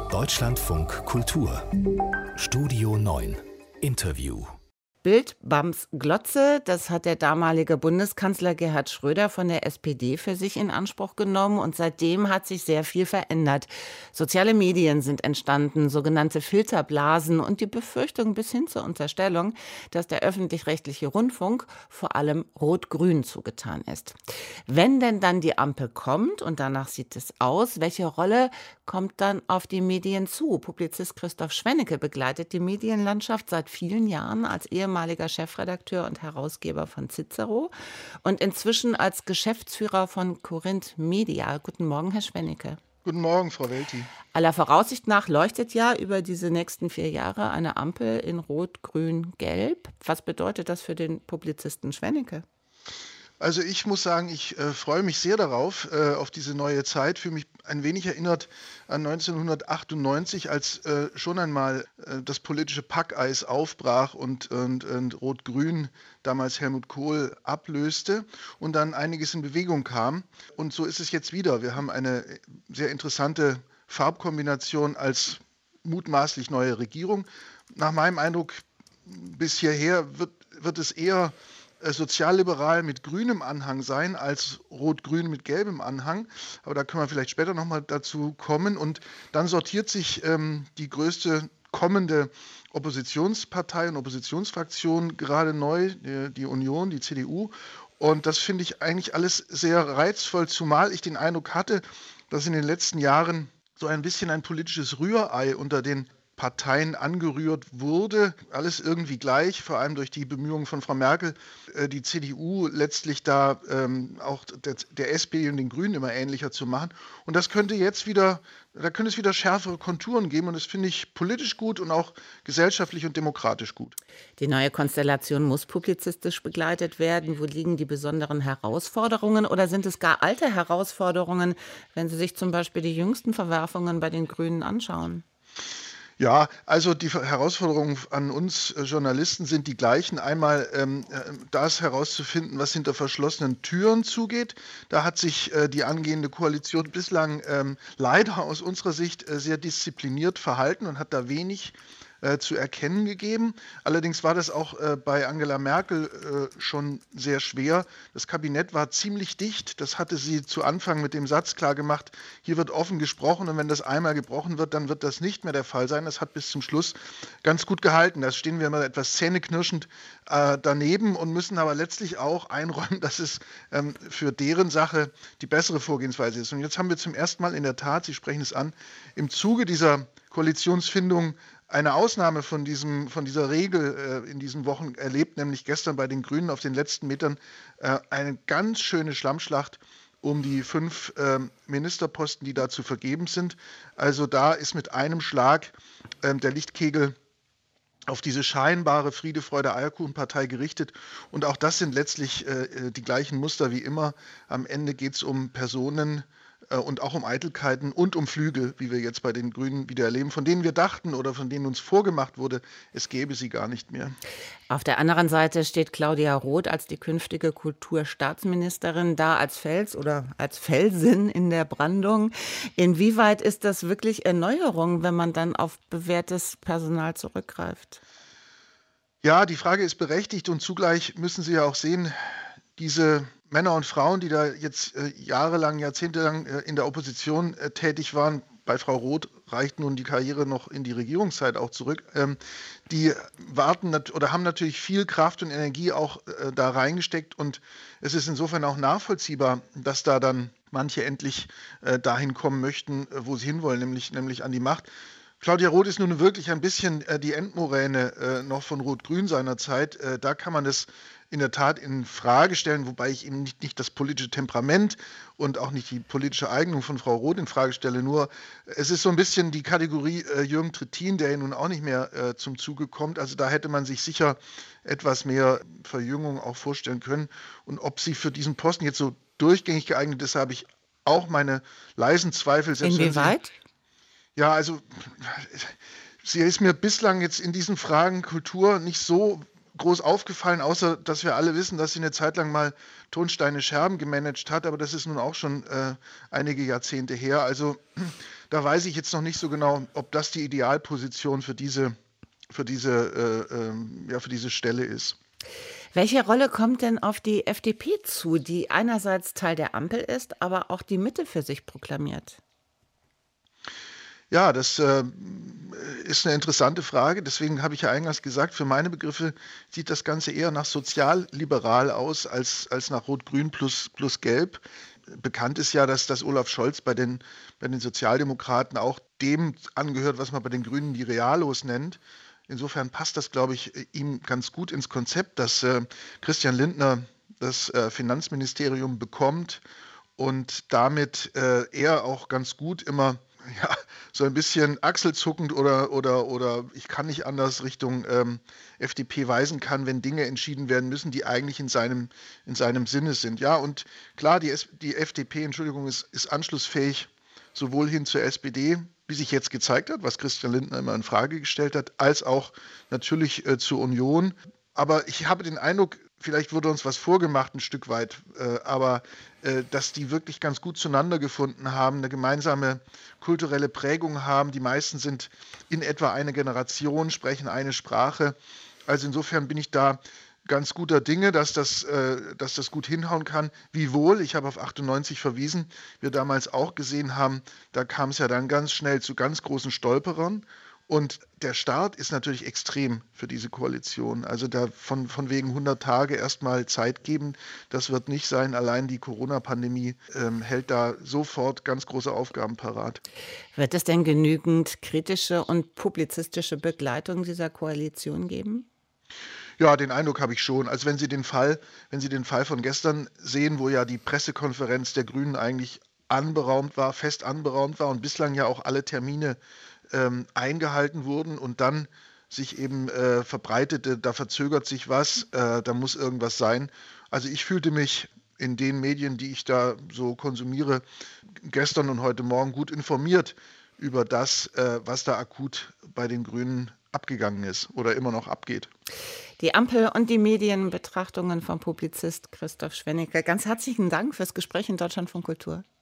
Deutschlandfunk Kultur Studio 9 Interview. Bild Bams Glotze, das hat der damalige Bundeskanzler Gerhard Schröder von der SPD für sich in Anspruch genommen und seitdem hat sich sehr viel verändert. Soziale Medien sind entstanden, sogenannte Filterblasen und die Befürchtung bis hin zur Unterstellung, dass der öffentlich-rechtliche Rundfunk vor allem rot-grün zugetan ist. Wenn denn dann die Ampel kommt und danach sieht es aus, welche Rolle kommt dann auf die Medien zu? Publizist Christoph Schwennecke begleitet die Medienlandschaft seit vielen Jahren als ehemaliger Chefredakteur und Herausgeber von Cicero und inzwischen als Geschäftsführer von Corinth Media. Guten Morgen, Herr Schwennecke. Guten Morgen, Frau Welti. Aller Voraussicht nach leuchtet ja über diese nächsten 4 Jahre eine Ampel in Rot, Grün, Gelb. Was bedeutet das für den Publizisten Schwennecke? Also ich muss sagen, ich freue mich sehr darauf, auf diese neue Zeit. Fühle mich ein wenig erinnert an 1998, als schon einmal das politische Packeis aufbrach und Rot-Grün damals Helmut Kohl ablöste und dann einiges in Bewegung kam. Und so ist es jetzt wieder. Wir haben eine sehr interessante Farbkombination als mutmaßlich neue Regierung. Nach meinem Eindruck bis hierher wird es eher sozialliberal mit grünem Anhang sein als rot-grün mit gelbem Anhang. Aber da können wir vielleicht später nochmal dazu kommen. Und dann sortiert sich die größte kommende Oppositionspartei und Oppositionsfraktion gerade neu, die Union, die CDU. Und das finde ich eigentlich alles sehr reizvoll, zumal ich den Eindruck hatte, dass in den letzten Jahren so ein bisschen ein politisches Rührei unter den Parteien angerührt wurde. Alles irgendwie gleich, vor allem durch die Bemühungen von Frau Merkel, die CDU letztlich da auch der SPD und den Grünen immer ähnlicher zu machen. Und das könnte jetzt wieder, da könnte es wieder schärfere Konturen geben und das finde ich politisch gut und auch gesellschaftlich und demokratisch gut. Die neue Konstellation muss publizistisch begleitet werden. Wo liegen die besonderen Herausforderungen oder sind es gar alte Herausforderungen, wenn Sie sich zum Beispiel die jüngsten Verwerfungen bei den Grünen anschauen? Ja, also die Herausforderungen an uns Journalisten sind die gleichen. Einmal das herauszufinden, was hinter verschlossenen Türen zugeht. Da hat sich die angehende Koalition bislang leider aus unserer Sicht sehr diszipliniert verhalten und hat da wenig zu erkennen gegeben. Allerdings war das auch bei Angela Merkel schon sehr schwer. Das Kabinett war ziemlich dicht. Das hatte sie zu Anfang mit dem Satz klar gemacht, hier wird offen gesprochen und wenn das einmal gebrochen wird, dann wird das nicht mehr der Fall sein. Das hat bis zum Schluss ganz gut gehalten. Da stehen wir immer etwas zähneknirschend daneben und müssen aber letztlich auch einräumen, dass es für deren Sache die bessere Vorgehensweise ist. Und jetzt haben wir zum ersten Mal in der Tat, Sie sprechen es an, im Zuge dieser Koalitionsfindung eine Ausnahme von dieser Regel in diesen Wochen erlebt, nämlich gestern bei den Grünen auf den letzten Metern eine ganz schöne Schlammschlacht um die 5 Ministerposten, die da zu vergeben sind. Also da ist mit einem Schlag der Lichtkegel auf diese scheinbare Friede, Freude, Eierkuchenpartei gerichtet. Und auch das sind letztlich die gleichen Muster wie immer. Am Ende geht es um Personen, und auch um Eitelkeiten und um Flügel, wie wir jetzt bei den Grünen wieder erleben, von denen wir dachten oder von denen uns vorgemacht wurde, es gäbe sie gar nicht mehr. Auf der anderen Seite steht Claudia Roth als die künftige Kulturstaatsministerin da als Fels oder als Felsen in der Brandung. Inwieweit ist das wirklich Erneuerung, wenn man dann auf bewährtes Personal zurückgreift? Ja, die Frage ist berechtigt und zugleich müssen Sie ja auch sehen, diese Männer und Frauen, die da jetzt jahrelang, jahrzehntelang in der Opposition tätig waren, bei Frau Roth reicht nun die Karriere noch in die Regierungszeit auch zurück, die warten oder haben natürlich viel Kraft und Energie auch da reingesteckt und es ist insofern auch nachvollziehbar, dass da dann manche endlich dahin kommen möchten, wo sie hinwollen, nämlich an die Macht. Claudia Roth ist nun wirklich ein bisschen die Endmoräne noch von Rot-Grün seiner Zeit. Da kann man es in der Tat in Frage stellen, wobei ich eben nicht das politische Temperament und auch nicht die politische Eignung von Frau Roth in Frage stelle. Nur es ist so ein bisschen die Kategorie Jürgen Trittin, der ja nun auch nicht mehr zum Zuge kommt. Also da hätte man sich sicher etwas mehr Verjüngung auch vorstellen können. Und ob sie für diesen Posten jetzt so durchgängig geeignet ist, habe ich auch meine leisen Zweifel. Inwieweit? Ja, also sie ist mir bislang jetzt in diesen Fragen Kultur nicht so groß aufgefallen, außer dass wir alle wissen, dass sie eine Zeit lang mal Tonsteine Scherben gemanagt hat, aber das ist nun auch schon einige Jahrzehnte her. Also da weiß ich jetzt noch nicht so genau, ob das die Idealposition für diese Stelle ist. Welche Rolle kommt denn auf die FDP zu, die einerseits Teil der Ampel ist, aber auch die Mitte für sich proklamiert? Ja, das ist eine interessante Frage. Deswegen habe ich ja eingangs gesagt, für meine Begriffe sieht das Ganze eher nach sozialliberal aus als nach Rot-Grün plus Gelb. Bekannt ist ja, dass Olaf Scholz bei den Sozialdemokraten auch dem angehört, was man bei den Grünen die Realos nennt. Insofern passt das, glaube ich, ihm ganz gut ins Konzept, dass Christian Lindner das Finanzministerium bekommt und damit er auch ganz gut immer so ein bisschen achselzuckend oder ich kann nicht anders Richtung FDP weisen kann, wenn Dinge entschieden werden müssen, die eigentlich in seinem Sinne sind. Ja, und klar, die FDP, Entschuldigung, ist anschlussfähig sowohl hin zur SPD, wie sich jetzt gezeigt hat, was Christian Lindner immer in Frage gestellt hat, als auch natürlich zur Union. Aber ich habe den Eindruck, vielleicht wurde uns was vorgemacht ein Stück weit, aber dass die wirklich ganz gut zueinander gefunden haben, eine gemeinsame kulturelle Prägung haben. Die meisten sind in etwa eine Generation, sprechen eine Sprache. Also insofern bin ich da ganz guter Dinge, dass das gut hinhauen kann. Wiewohl, ich habe auf 98 verwiesen, wir damals auch gesehen haben, da kam es ja dann ganz schnell zu ganz großen Stolperern. Und der Start ist natürlich extrem für diese Koalition. Also da von wegen 100 Tage erstmal Zeit geben, das wird nicht sein. Allein die Corona-Pandemie hält da sofort ganz große Aufgaben parat. Wird es denn genügend kritische und publizistische Begleitung dieser Koalition geben? Ja, den Eindruck habe ich schon. Also wenn Sie den Fall von gestern sehen, wo ja die Pressekonferenz der Grünen eigentlich fest anberaumt war und bislang ja auch alle Termine eingehalten wurden und dann sich eben verbreitete, da verzögert sich was, da muss irgendwas sein. Also ich fühlte mich in den Medien, die ich da so konsumiere, gestern und heute Morgen gut informiert über das, was da akut bei den Grünen abgegangen ist oder immer noch abgeht. Die Ampel und die Medienbetrachtungen vom Publizist Christoph Schwennecke. Ganz herzlichen Dank fürs Gespräch in Deutschlandfunk Kultur.